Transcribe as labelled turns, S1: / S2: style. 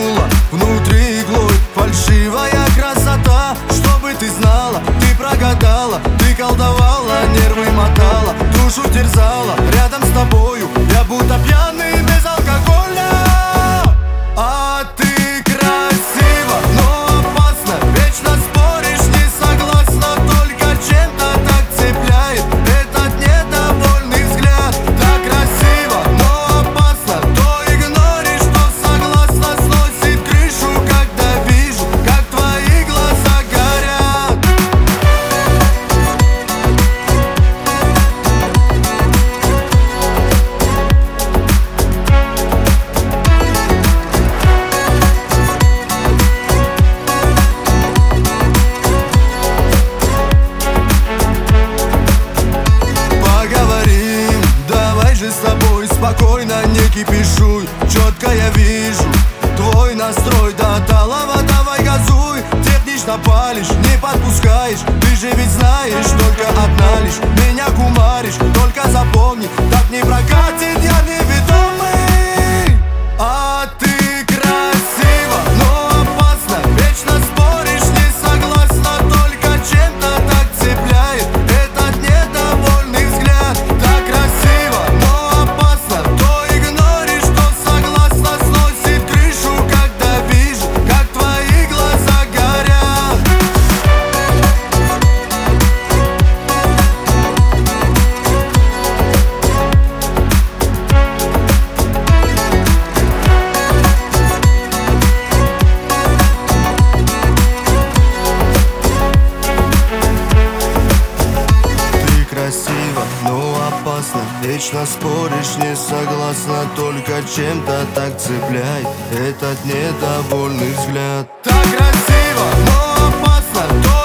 S1: кольнула внутри иглой. Фальшивая красота, чтобы ты знала, ты прогадала, ты колдовала, нервы мотала, душу терзала. Рядом с тобою я будто пьяный без алкоголя. А ты красива, но опасна, вечно споришь, не согласна, только чем-то так цепляет этот недовольный взгляд. Так красиво, но опасно, то игноришь, что согласна, сносит крышу, когда вижу, как твои глаза горят. Поговорим, давай же с тобой спокойно, не кипишуй. Четко я вижу твой настрой до талого, давай газуй. Технично палишь, не подпускаешь, ты же ведь знаешь, только одна лишь меня кумаришь. Только запомни, так не прокатит, я неведомый. А ты красива, но опасна, вечно споришь, не согласна, только чем-то так цепляет этот недовольный взгляд. Так красиво, но опасно, то игноришь, что согласна, сносит крышу, когда вижу, как твои глаза горят. Ты красива, но опасна, вечно споришь, не согласна, только чем-то так цепляет этот недовольный взгляд. Так красиво, но опасно, то